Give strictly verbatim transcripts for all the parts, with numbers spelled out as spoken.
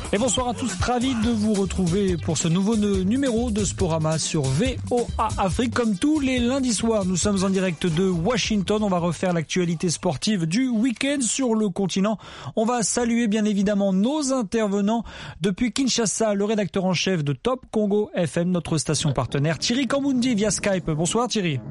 Et bonsoir à tous, ravi de vous retrouver pour ce nouveau numéro de Sporama sur V O A Afrique. Comme tous les lundis soirs, nous sommes en direct de Washington. On va refaire l'actualité sportive du week-end sur le continent. On va saluer bien évidemment nos intervenants depuis Kinshasa, le rédacteur en chef de Top Congo F M, notre station partenaire, Thierry Kambundi via Skype. Bonsoir Thierry.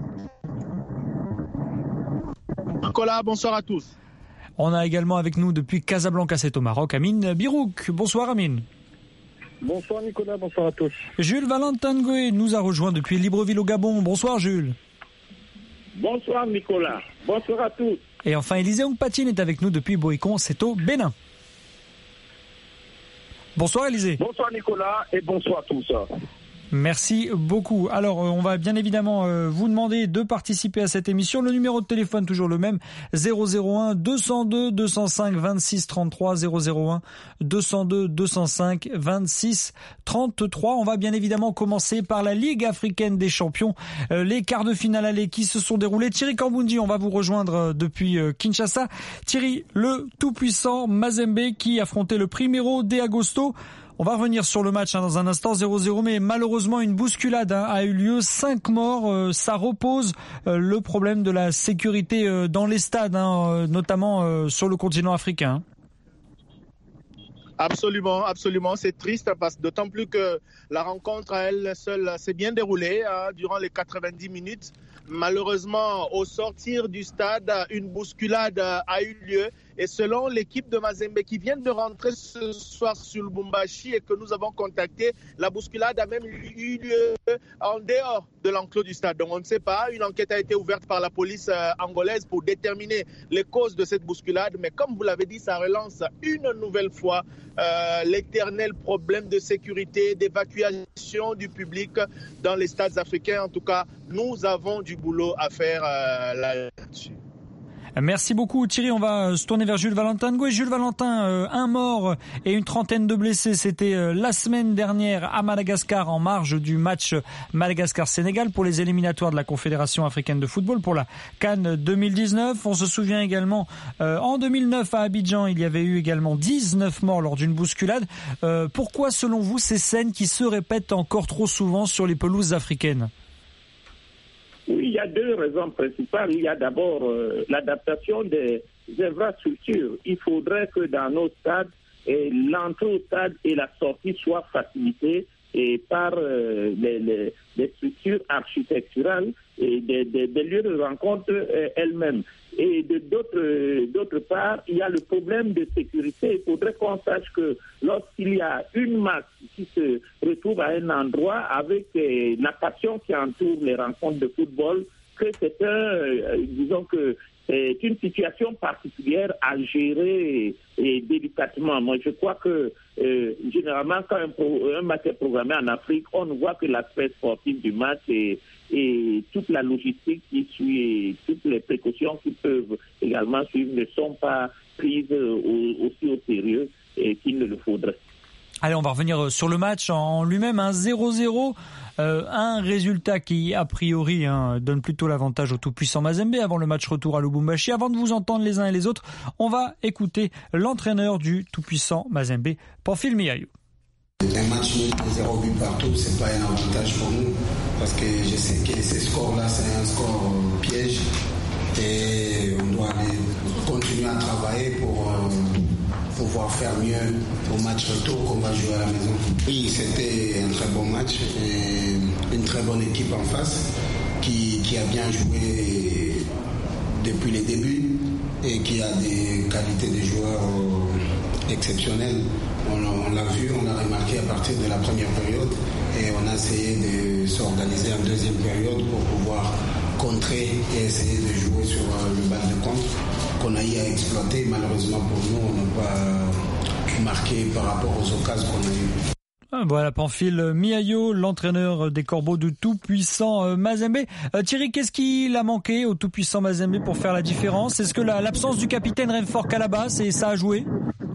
Nicolas, bonsoir à tous. On a également avec nous depuis Casablanca, c'est au Maroc, Amine Birouk. Bonsoir Amine. Bonsoir Nicolas, bonsoir à tous. Jules Valentin Ngoué nous a rejoint depuis Libreville au Gabon. Bonsoir Jules. Bonsoir Nicolas, bonsoir à tous. Et enfin Élisée Ongpatine est avec nous depuis Boïcon, c'est au Bénin. Bonsoir Élisée. Bonsoir Nicolas et bonsoir à tous. Merci beaucoup. Alors, on va bien évidemment vous demander de participer à cette émission. Le numéro de téléphone, toujours le même, zéro zéro un deux cent deux deux cent cinq vingt-six trente-trois, zéro zéro un deux cent deux deux cent cinq vingt-six trente-trois. On va bien évidemment commencer par la Ligue africaine des champions. Les quarts de finale aller qui se sont déroulés. Thierry Kambundi, on va vous rejoindre depuis Kinshasa. Thierry, le tout-puissant Mazembe qui affrontait le Primeiro de Agosto. On va revenir sur le match hein, dans un instant, zéro zéro, mais malheureusement une bousculade hein, a eu lieu, cinq morts, euh, ça repose euh, le problème de la sécurité euh, dans les stades, hein, euh, notamment euh, sur le continent africain. Absolument, absolument, c'est triste parce que d'autant plus que la rencontre à elle seule s'est bien déroulée hein, durant les quatre-vingt-dix minutes. Malheureusement, au sortir du stade, une bousculade a eu lieu. Et selon l'équipe de Mazembe qui vient de rentrer ce soir sur Lubumbashi et que nous avons contacté, la bousculade a même eu lieu en dehors de l'enclos du stade. Donc on ne sait pas, une enquête a été ouverte par la police angolaise pour déterminer les causes de cette bousculade. Mais comme vous l'avez dit, ça relance une nouvelle fois euh, l'éternel problème de sécurité, d'évacuation du public dans les stades africains. En tout cas, nous avons du boulot à faire euh, là-dessus. Merci beaucoup Thierry, on va se tourner vers Jules Valentin Ngoué. Jules Valentin, euh, un mort et une trentaine de blessés, c'était euh, la semaine dernière à Madagascar en marge du match Madagascar-Sénégal pour les éliminatoires de la Confédération africaine de football pour la CAN deux mille dix-neuf. On se souvient également euh, en deux mille neuf à Abidjan, il y avait eu également dix-neuf morts lors d'une bousculade. Euh, pourquoi selon vous ces scènes qui se répètent encore trop souvent sur les pelouses africaines ? Oui, il y a deux raisons principales. Il y a d'abord euh, l'adaptation des infrastructures. Il faudrait que dans nos stades, et l'entrée au stade et la sortie soient facilitées et par euh, les, les, les structures architecturales et des, des, des lieux de rencontre euh, elles-mêmes. Et de d'autre, euh, d'autre part, il y a le problème de sécurité. Il faudrait qu'on sache que lorsqu'il y a une masse qui se retrouve à un endroit avec euh, la passion qui entoure les rencontres de football, que c'est un, euh, disons que c'est une situation particulière à gérer et, et délicatement. Moi, je crois que euh, généralement, quand un, pro, un match est programmé en Afrique, on ne voit que l'aspect sportif du match et, et toute la logistique qui suit et toutes les précautions qui peuvent également suivre ne sont pas prises au, aussi au sérieux et qu'il ne le faudrait. Allez, on va revenir sur le match en lui-même, un zéro zéro, euh, un résultat qui, a priori, hein, donne plutôt l'avantage au tout-puissant Mazembe avant le match retour à Lubumbashi. Avant de vous entendre les uns et les autres, on va écouter l'entraîneur du tout-puissant Mazembe, Pamphile Miayo. Un match nul de zéro but partout, c'est pas un avantage pour nous, parce que je sais que ces scores-là, c'est un score piège, et on doit aller continuer à travailler pour... Euh, pouvoir faire mieux au match retour qu'on va jouer à la maison. Oui, c'était un très bon match et une très bonne équipe en face qui, qui a bien joué depuis les débuts et qui a des qualités de joueurs exceptionnelles. On, on l'a vu, on l'a remarqué à partir de la première période et on a essayé de s'organiser en deuxième période pour pouvoir contrer et essayer de jouer sur le bal de contre qu'on a eu à exploiter. Malheureusement pour nous, on n'a pas marqué par rapport aux occasions qu'on a eues. Voilà, Pamphile Miayo, l'entraîneur des Corbeaux du tout-puissant Mazembe. Euh, Thierry, qu'est-ce qu'il a manqué au tout-puissant Mazembe pour faire la différence ? Est-ce que la, l'absence du capitaine Renfort Calabas, et ça a joué ?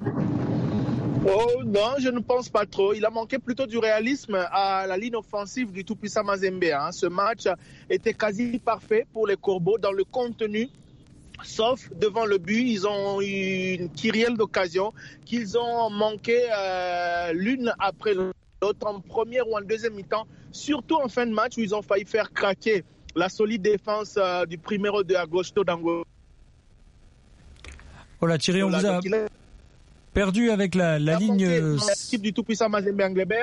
Oh non, je ne pense pas trop. Il a manqué plutôt du réalisme à la ligne offensive du tout-puissant Mazembe. Hein. Ce match était quasi parfait pour les Corbeaux dans le contenu Sauf devant le but, ils ont eu une kyrielle d'occasions qu'ils ont manqué euh, l'une après l'autre en première ou en deuxième mi-temps, surtout en fin de match où ils ont failli faire craquer la solide défense euh, du Primero de Agosto d'Angola. Voilà, Thierry, on vous a perdu avec la, la ligne... L'équipe du tout-puissant Mazembe Anglebert.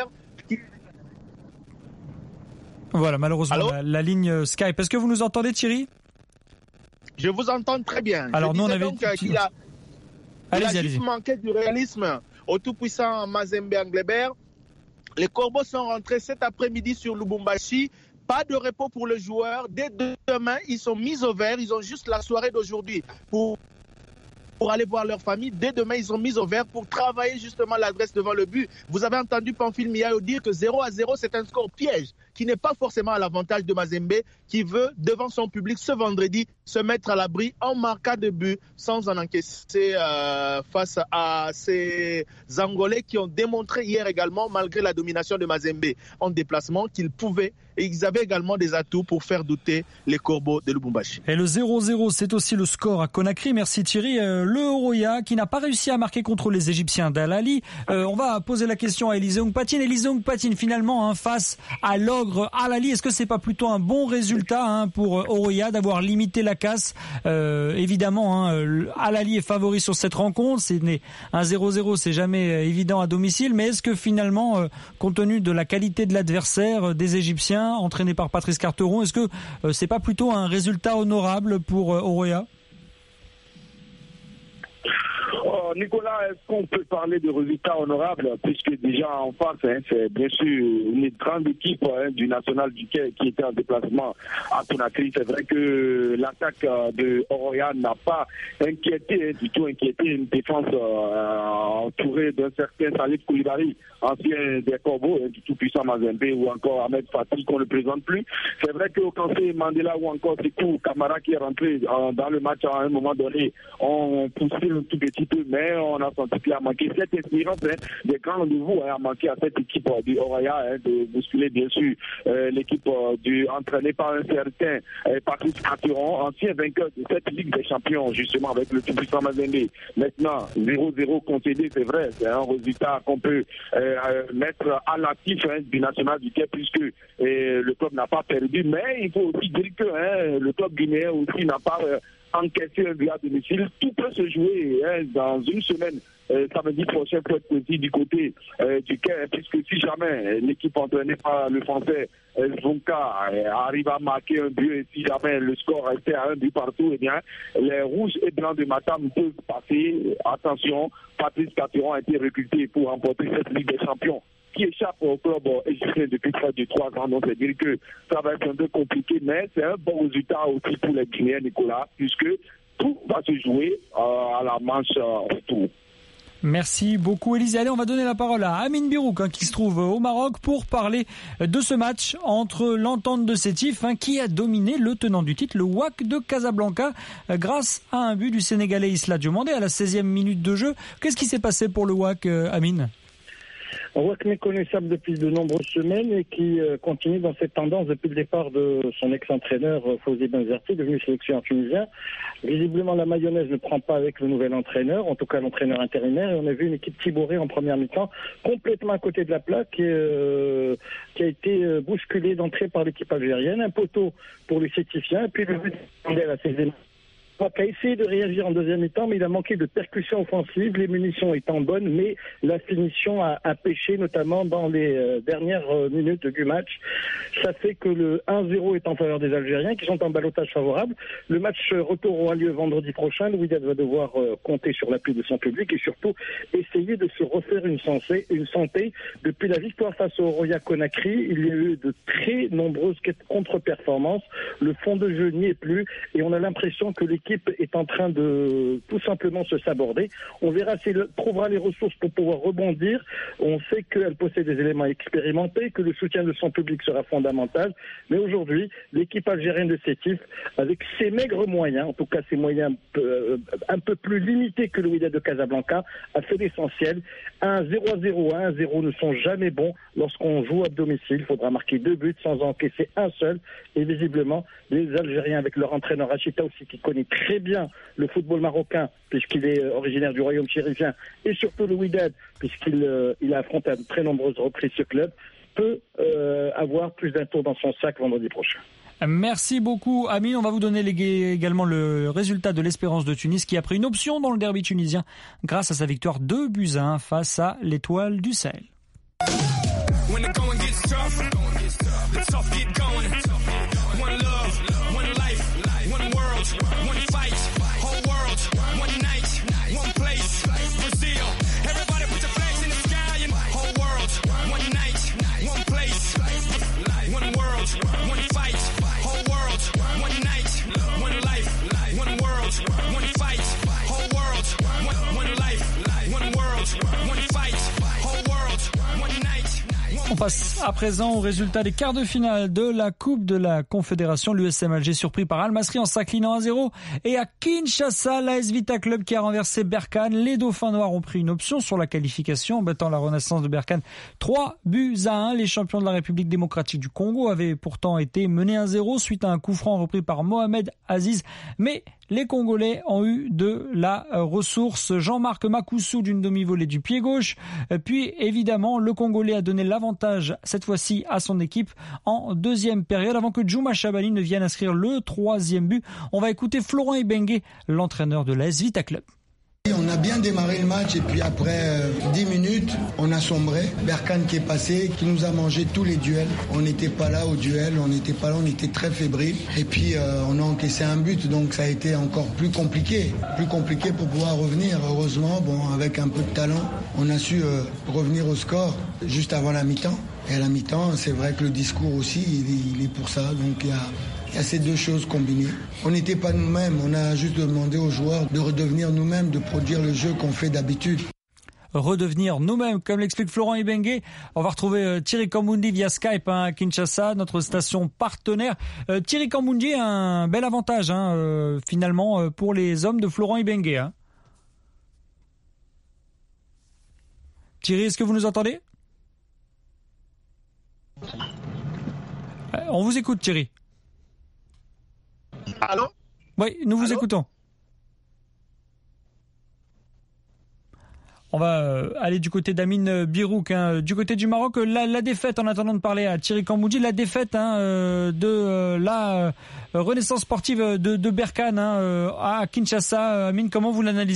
Voilà, malheureusement, la, la ligne Skype. Est-ce que vous nous entendez, Thierry ? Je vous entends très bien. Alors, Je nous, on disais avait... donc qu'il a, il a juste manqué du réalisme au tout-puissant Mazembe Anglebert. Les Corbeaux sont rentrés cet après-midi sur Lubumbashi. Pas de repos pour le joueur. Dès demain, ils sont mis au vert. Ils ont juste la soirée d'aujourd'hui pour... pour aller voir leur famille. Dès demain, ils sont mis au vert pour travailler justement l'adresse devant le but. Vous avez entendu Pamphile Miayo dire que zéro à zéro, c'est un score piège qui n'est pas forcément à l'avantage de Mazembe, qui veut, devant son public ce vendredi, se mettre à l'abri en marquant de but sans en encaisser euh, face à ces Angolais qui ont démontré hier également, malgré la domination de Mazembe en déplacement, qu'ils pouvaient et ils avaient également des atouts pour faire douter les Corbeaux de Lubumbashi. Et le zéro zéro, c'est aussi le score à Conakry. Merci Thierry. Euh, le Oroya qui n'a pas réussi à marquer contre les Égyptiens d'Al Ahly. Euh, on va poser la question à Élisée Ongpatine. Élisée Ongpatine, finalement, hein, face à l'ogre Al Ahly, est-ce que c'est pas plutôt un bon résultat hein, pour Oroya d'avoir limité la casse? euh, Évidemment, hein, Al Ahly est favori sur cette rencontre. C'est un zéro zéro, c'est jamais évident à domicile. Mais est-ce que finalement, euh, compte tenu de la qualité de l'adversaire, euh, des Égyptiens, entraîné par Patrice Carteron, est-ce que euh, c'est pas plutôt un résultat honorable pour euh, Oroya? Oh, Nicolas, est-ce qu'on peut parler de résultats honorables, puisque déjà en face, hein, c'est bien sûr une grande équipe hein, du National du Quai qui était en déplacement à Conakry. C'est vrai que l'attaque de Oroya n'a pas inquiété, hein, du tout inquiété, une défense euh, entourée d'un certain Salif Koulibaly, ancien des Corbeaux, hein, du tout-puissant Mazembe, ou encore Ahmed Fatih qu'on ne présente plus. C'est vrai que Okansé Mandela ou encore Sekou Kamara qui est rentré euh, dans le match à un moment donné ont poussé un tout petit peu, mais on a senti qu'il a manqué cette expérience hein, des grands rendez-vous hein, a manqué à cette équipe euh, du Oroya hein, de bousculer bien sûr euh, l'équipe euh, du entraînée par un certain euh, Patrice Carteron, ancien vainqueur de cette Ligue des Champions justement avec le tout-puissant Mazembe. Maintenant zéro zéro concédé, c'est vrai, c'est un résultat qu'on peut euh, mettre à l'actif hein, du National du Quai puisque euh, le club n'a pas perdu, mais il faut aussi dire que hein, le club guinéen aussi n'a pas euh, encaisser un but à domicile. Tout peut se jouer hein, dans une semaine. Euh, samedi prochain peut être aussi du côté euh, du Quai, puisque si jamais l'équipe entraînée par le français euh, Zonka euh, arrive à marquer un but et si jamais le score restait à un but partout, eh bien les rouges et blancs de Matam peuvent passer. Attention, Patrice Carteron a été recruté pour remporter cette Ligue des Champions qui échappe au club égyptien depuis près de trois ans. Donc, c'est dire que ça va être un peu compliqué, mais c'est un bon résultat aussi pour les Guinéens, Nicolas, puisque tout va se jouer euh, à la manche euh, tour. Merci beaucoup, Élisée. Allez, on va donner la parole à Amine Birouk, hein, qui se trouve au Maroc, pour parler de ce match entre l'Entente de Sétif, hein, qui a dominé le tenant du titre, le W A C de Casablanca, euh, grâce à un but du Sénégalais Isla Diomandé à la seizième minute de jeu. Qu'est-ce qui s'est passé pour le W A C, euh, Amine ? Un W A C méconnaissable depuis de nombreuses semaines et qui euh, continue dans cette tendance depuis le départ de son ex-entraîneur euh, Fawzi Benzerti, devenu sélectionneur tunisien. Visiblement, la mayonnaise ne prend pas avec le nouvel entraîneur, en tout cas l'entraîneur intérimaire, et on a vu une équipe tiborée en première mi-temps, complètement à côté de la plaque, et, euh, qui a été euh, bousculée d'entrée par l'équipe algérienne. Un poteau pour les Sétifiens, et puis le but à la seizième. Qui a essayé de réagir en deuxième mi-temps, mais il a manqué de percussion offensive, les munitions étant bonnes, mais la finition a, a pêché, notamment dans les euh, dernières euh, minutes du match. Ça fait que le un zéro est en faveur des Algériens, qui sont en ballottage favorable. Le match euh, retour aura lieu vendredi prochain. Le Wydad va devoir euh, compter sur l'appui de son public et surtout essayer de se refaire une, sensée, une santé. Depuis la victoire face au Oroya Conakry, il y a eu de très nombreuses contre-performances. Le fond de jeu n'y est plus et on a l'impression que l'équipe est en train de tout simplement se saborder. On verra si elle trouvera les ressources pour pouvoir rebondir. On sait qu'elle possède des éléments expérimentés, que le soutien de son public sera fondamental. Mais aujourd'hui, l'équipe algérienne de Sétif, avec ses maigres moyens, en tout cas ses moyens euh, un peu plus limités que le Wydad de Casablanca, a fait l'essentiel. Un zéro à zéro, un zéro ne sont jamais bons lorsqu'on joue à domicile. Il faudra marquer deux buts sans encaisser un seul. Et visiblement, les Algériens, avec leur entraîneur Achita aussi, qui connaît très très bien le football marocain, puisqu'il est originaire du royaume chérifien, et surtout le Wydad, puisqu'il euh, il a affronté à de très nombreuses reprises ce club, peut euh, avoir plus d'un tour dans son sac vendredi prochain. Merci beaucoup, Amine. On va vous donner également le résultat de l'Espérance de Tunis qui a pris une option dans le derby tunisien grâce à sa victoire deux buts à un face à l'Étoile du Sahel. On passe à présent au résultat des quarts de finale de la Coupe de la Confédération. L'U S M Alger surpris par Al Masry en s'inclinant à zéro. Et à Kinshasa, l'A S Vita Club qui a renversé Berkane. Les Dauphins Noirs ont pris une option sur la qualification en battant la Renaissance de Berkane trois buts à un. Les champions de la République démocratique du Congo avaient pourtant été menés à zéro suite à un coup franc repris par Mohamed Aziz. Mais les Congolais ont eu de la ressource. Jean-Marc Makoussou d'une demi-volée du pied gauche. Puis évidemment, le Congolais a donné l'avantage cette fois-ci à son équipe en deuxième période avant que Djouma Chabani ne vienne inscrire le troisième but. On va écouter Florent Ibenge, l'entraîneur de l'A S Vita Club. On a bien démarré le match et puis après euh, dix minutes, on a sombré. Berkane qui est passé, qui nous a mangé tous les duels. On n'était pas là au duel, on n'était pas là, on était très fébrile. Et puis euh, on a encaissé un but, donc ça a été encore plus compliqué. Plus compliqué pour pouvoir revenir. Heureusement, bon, avec un peu de talent, on a su euh, revenir au score juste avant la mi-temps. Et à la mi-temps, c'est vrai que le discours aussi, il est, il est pour ça. Donc il y a... Il y a ces deux choses combinées. On n'était pas nous-mêmes, on a juste demandé aux joueurs de redevenir nous-mêmes, de produire le jeu qu'on fait d'habitude. Redevenir nous-mêmes, comme l'explique Florent Ibenge. On va retrouver euh, Thierry Kambundi via Skype hein, à Kinshasa, notre station partenaire. Euh, Thierry Kambundi a un bel avantage hein, euh, finalement euh, pour les hommes de Florent Ibenge. Hein. Thierry, est-ce que vous nous entendez ? euh, On vous écoute Thierry. Allô ? Oui, nous vous Allô écoutons. On va euh, aller du côté d'Amine Birouk, hein. Du côté du Maroc, la, la défaite, en attendant de parler à Thierry Kamboudji, la défaite hein, euh, de euh, la euh, renaissance sportive de, de Berkane hein, euh, à Kinshasa. Amine, comment vous l'analysez ?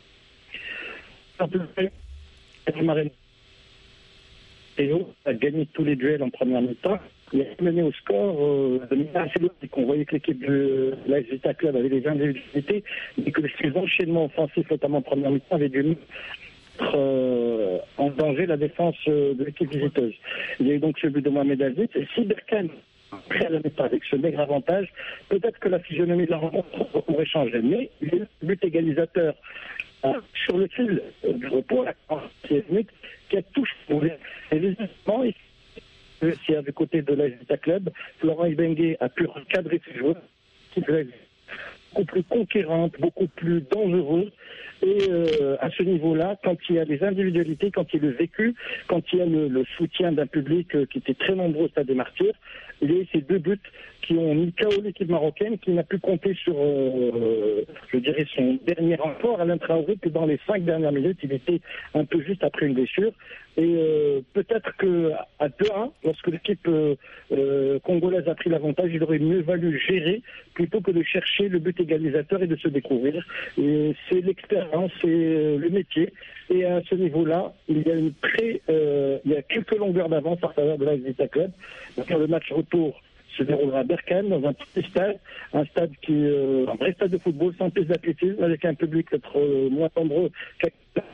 Théo a gagné tous les duels en première mi-temps. Il a mené au score euh, de manière assez logique. On voyait que l'équipe de l'A S Vita Club avait des individualités, mais que ces enchaînements offensifs, notamment en première mi-temps, avaient dû mettre euh, en danger la défense euh, de l'équipe visiteuse. Il y a eu donc ce but de Mohamed Aziz. Et si Berkane après à la mi-temps avec ce maigre avantage, peut-être que la physionomie de la rencontre aurait changé. Mais le but égalisateur euh, sur le fil euh, du repos, la quarantième minute, qui a tout changé. Et visiblement, il du côté de l'A S Vita Club, Florent Ibenge a pu recadrer ses joueurs, qui est beaucoup plus conquérante, beaucoup plus dangereuse. Et euh, à ce niveau-là, quand il y a des individualités, quand il y a le vécu, quand il y a le, le soutien d'un public euh, qui était très nombreux au Stade des Martyrs, il y a eu ces deux buts qui ont mis K O l'équipe marocaine, qui n'a pu compter sur, euh, je dirais, son dernier renfort, Alain Traoré, que dans les cinq dernières minutes, il était un peu juste après une blessure. Et euh, peut-être qu'à deux à un, lorsque l'équipe euh, euh, congolaise a pris l'avantage, il aurait mieux valu gérer plutôt que de chercher le but égalisateur et de se découvrir. Et c'est l'expérience, c'est le métier. Et à ce niveau-là, il y a une très, euh, il y a quelques longueurs d'avance en faveur de l'A S Vita Club. Donc le match retour se déroulera à Berkane, dans un petit stade, un stade qui, euh, un vrai stade de football, sans piste d'athlétisme, avec un public peut-être euh, moins nombreux qu'à...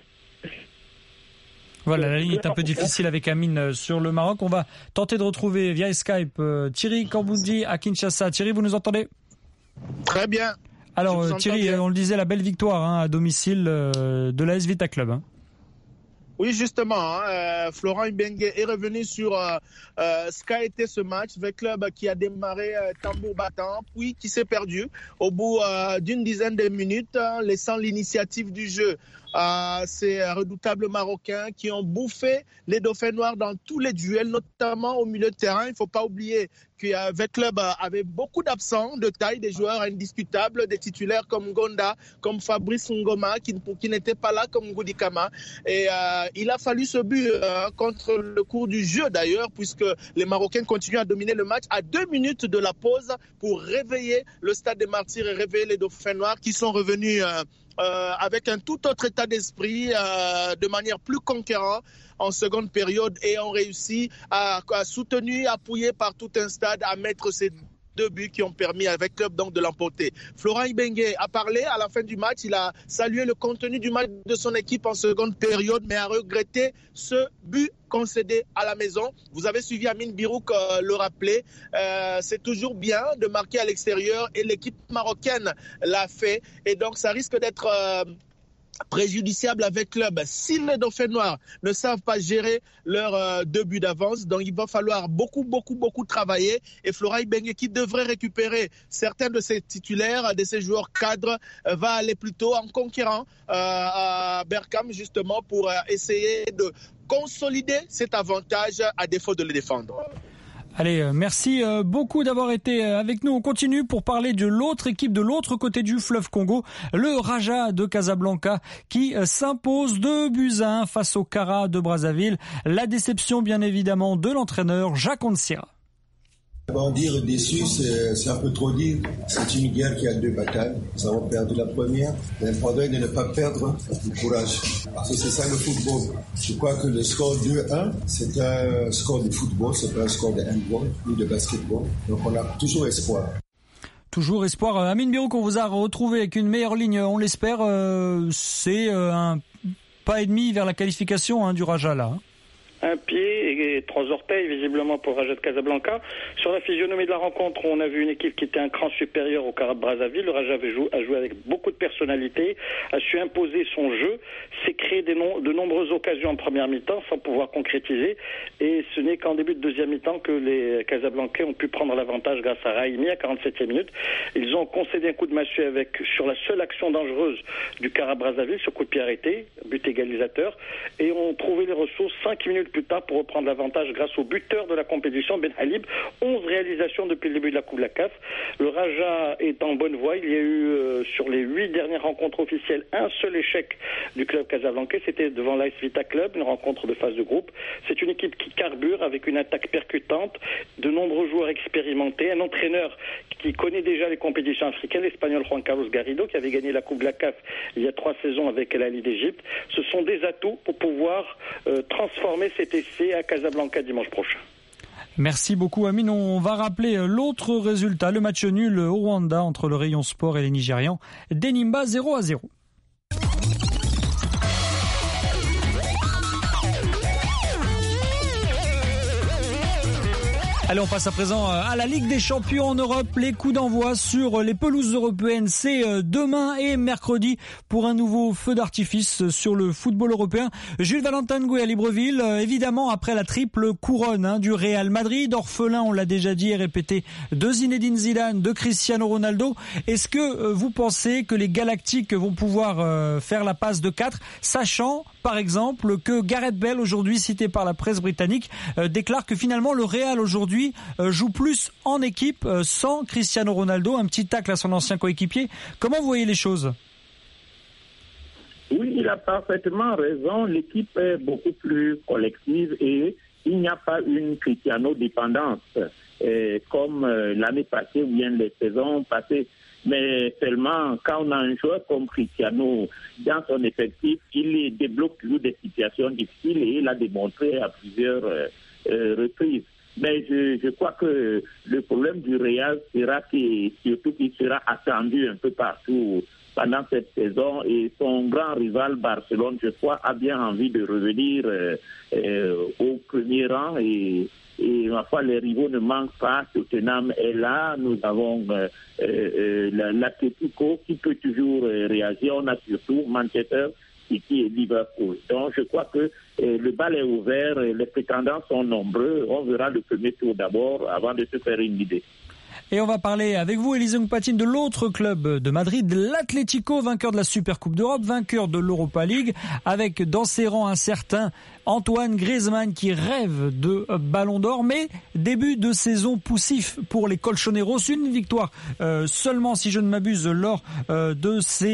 Voilà, la ligne est un peu difficile avec Amine sur le Maroc. On va tenter de retrouver via Skype euh, Thierry Kamboudji à Kinshasa. Thierry, vous nous entendez ? Très bien. Alors euh, Thierry, bien. On le disait, la belle victoire hein, à domicile euh, de l'A S Vita Club. Hein. Oui, justement, hein, euh, Florent Ibenge est revenu sur euh, euh, ce qu'a été ce match, avec club qui a démarré euh, tambour battant, puis qui s'est perdu au bout euh, d'une dizaine de minutes, hein, laissant l'initiative du jeu à ces redoutables Marocains qui ont bouffé les Dauphins Noirs dans tous les duels, notamment au milieu de terrain. Il ne faut pas oublier qui avec club avait beaucoup d'absents de taille, des joueurs indiscutables, des titulaires comme Gonda, comme Fabrice Ngoma, qui, qui n'étaient pas là, comme Ngoudi Kama. Et euh, il a fallu ce but euh, contre le cours du jeu d'ailleurs, puisque les Marocains continuent à dominer le match à deux minutes de la pause pour réveiller le Stade des Martyrs et réveiller les Dauphins Noirs qui sont revenus euh, euh, avec un tout autre état d'esprit, euh, de manière plus conquérante en seconde période, et ont réussi à, à soutenir, appuyé par tout un stade, à mettre ces deux buts qui ont permis avec club donc de l'emporter. Florent Ibenge a parlé à la fin du match, il a salué le contenu du match de son équipe en seconde période, mais a regretté ce but concédé à la maison. Vous avez suivi Amine Birouk euh, le rappeler, euh, c'est toujours bien de marquer à l'extérieur et l'équipe marocaine l'a fait, et donc ça risque d'être euh, préjudiciable avec club si les Dauphins Noirs ne savent pas gérer leurs euh, deux buts d'avance. Donc il va falloir beaucoup beaucoup beaucoup travailler, et Florent Ibenge, qui devrait récupérer certains de ses titulaires, de ses joueurs cadres, euh, va aller plutôt en conquérant euh, à Berkane justement pour euh, essayer de consolider cet avantage à défaut de le défendre. Allez, merci beaucoup d'avoir été avec nous. On continue pour parler de l'autre équipe de l'autre côté du fleuve Congo, le Raja de Casablanca, qui s'impose deux buts à un face au Kara de Brazzaville. La déception, bien évidemment, de l'entraîneur Jacques Onsiera. Bon, dire déçu, c'est, c'est un peu trop dire. C'est une guerre qui a deux batailles. Nous avons perdu la première. L'important est de ne pas perdre du courage. Parce que c'est ça le football. Je crois que le score deux un, c'est un score de football, c'est pas un score de handball ni de basketball. Donc on a toujours espoir. Toujours espoir. Amine Birouk, qu'on vous a retrouvé avec une meilleure ligne, on l'espère. Euh, c'est euh, un pas et demi vers la qualification hein, du Raja là. Hein. Un pied et trois orteils, visiblement, pour Raja de Casablanca. Sur la physionomie de la rencontre, on a vu une équipe qui était un cran supérieur au Kara de Brazzaville. Le Raja avait joué, a joué avec beaucoup de personnalité, a su imposer son jeu, s'est créé des no- de nombreuses occasions en première mi-temps sans pouvoir concrétiser. Et ce n'est qu'en début de deuxième mi-temps que les Casablancais ont pu prendre l'avantage grâce à Raimi à quarante-septième minute. Ils ont concédé un coup de massue avec, sur la seule action dangereuse du Kara de Brazzaville, ce coup de pied arrêté, but égalisateur, et ont trouvé les ressources cinq minutes plus tard pour reprendre l'avantage grâce au buteur de la compétition, Ben Halib. onze réalisations depuis le début de la Coupe de la C A F. Le Raja est en bonne voie. Il y a eu, euh, sur les huit dernières rencontres officielles, un seul échec du club casablancais. C'était devant l'A S Vita Club, une rencontre de phase de groupe. C'est une équipe qui carbure avec une attaque percutante, de nombreux joueurs expérimentés, un entraîneur qui connaît déjà les compétitions africaines, l'Espagnol Juan Carlos Garrido, qui avait gagné la Coupe de la C A F il y a trois saisons avec El Ahly d'Égypte. Ce sont des atouts pour pouvoir euh, transformer cet essai à Casablanca dimanche prochain. Merci beaucoup Amine. On va rappeler l'autre résultat, le match nul au Rwanda entre le Rayon Sport et les Nigérians. Denimba zéro à zéro. Allez, on passe à présent à la Ligue des Champions en Europe. Les coups d'envoi sur les pelouses européennes, c'est demain et mercredi pour un nouveau feu d'artifice sur le football européen. Jules Valentin Goué à Libreville, évidemment après la triple couronne hein, du Real Madrid, orphelin, on l'a déjà dit et répété, de Zinedine Zidane, de Cristiano Ronaldo. Est-ce que vous pensez que les Galactiques vont pouvoir faire la passe de quatre, sachant par exemple que Gareth Bale, aujourd'hui cité par la presse britannique, déclare que finalement le Real aujourd'hui joue plus en équipe sans Cristiano Ronaldo, un petit tacle à son ancien coéquipier. Comment vous voyez les choses ? Oui, il a parfaitement raison. L'équipe est beaucoup plus collective et il n'y a pas une Cristiano-dépendance euh, comme euh, l'année passée ou bien les saisons passées. Mais seulement quand on a un joueur comme Cristiano dans son effectif, il débloque toujours des situations difficiles et il a démontré à plusieurs euh, euh, reprises. Mais je, je crois que le problème du Real sera qu'il, surtout qu'il sera attendu un peu partout pendant cette saison et son grand rival Barcelone, je crois, a bien envie de revenir euh, euh, au premier rang et, et ma foi, les rivaux ne manquent pas. Tottenham est là, nous avons euh, euh, l'Atlético qui peut toujours euh, réagir, on a surtout Manchester City et Liverpool. Donc je crois que euh, le bal est ouvert, les prétendants sont nombreux, on verra le premier tour d'abord avant de se faire une idée. Et on va parler avec vous, Élisée Mpatine, de l'autre club de Madrid, l'Atlético, vainqueur de la Supercoupe d'Europe, vainqueur de l'Europa League, avec dans ses rangs un certain Antoine Griezmann qui rêve de Ballon d'Or, mais début de saison poussif pour les Colchoneros, une victoire euh, seulement, si je ne m'abuse, lors euh, de ces